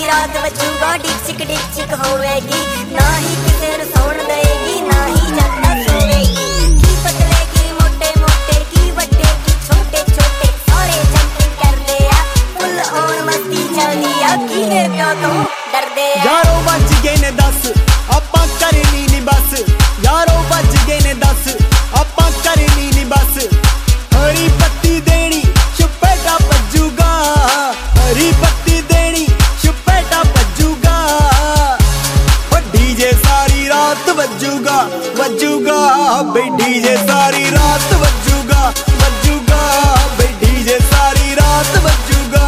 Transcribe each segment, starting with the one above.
रात बजूगा डिचिक डिचिक होवेगी ना ही किसे नूं सौण देगी ना ही जनता सोवेगी की पतले की मोटे मोटे की बड़े की छोटे छोटे सारे जंपिंग करदे आ फुल ऑन मस्ती चलदी आ किदे प्यो तो डरदे आ यारो बज गए ने 10 आपां करनी नी बस यारो बज गए ने 10 आपां करनी नी बस हरी पत्ती देनी चुपेटा बजूगा हरी पत्ती देनी चुपेटा बजूगा ओ डीजे सारी रात बजूगा बजूगा बे डीजे सारी रात बजूगा बजूगा बे डीजे सारी रात बजूगा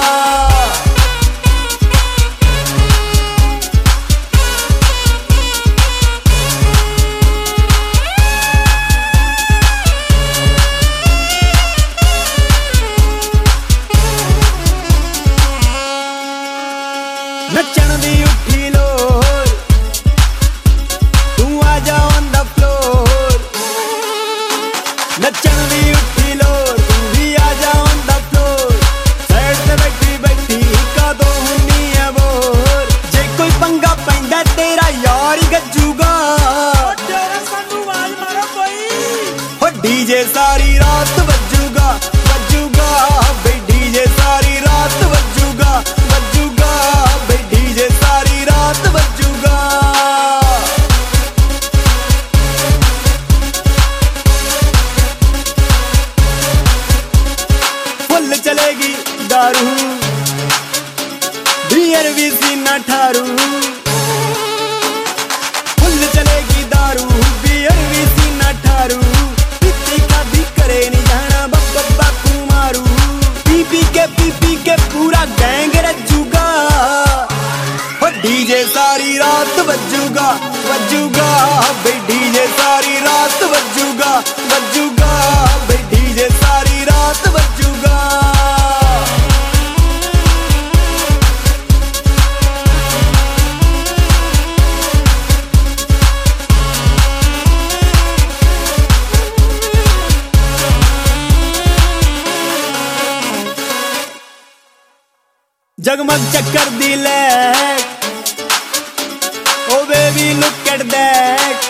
नचण दी उठी लोर तू आ जा ऑन द फ्लोर नचण दी उठी लोर तू भी आ जा ऑन द फ्लोर साइड ते बैठी बैठी का दो हुन्नी है बोर जे कोई पंगा पैंदा तेरा यार ही गजूगा तेरा सानू आवाज मारो कोई ओ डीजे सारी रात बजूगा बजूगा बे डीजे सारी रात बजूगा बजूगा बे डीजे सारी रात बजूगा फुल चलेगी दारू बियर भी सीना ठारू फुल चलेगी दारू बियर भी सीना ठारू पीती खादी करे नहीं जाना बब्बा कुमारू पी के पूरा गैंग रजूगा ओ डीजे सारी रात बजूगा बजूगा बे डीजे सारी रात बजूगा बजूगा बे डीजे सारी रात बजूगा जगमग चक्कर दी light oh baby look at that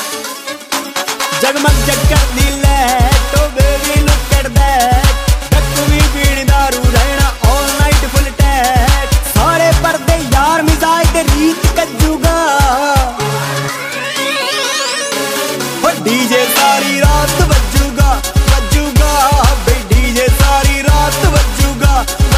जगमग चक्कर दी light oh baby look at that डक्कू भी पीनी दारू रहना ऑल नाइट फुल टैट सारे पर्दे यार मिजाज ते रीत कजूगा ओ डीजे सारी रात बजूगा बजूगा बे डीजे सारी रात बजूगा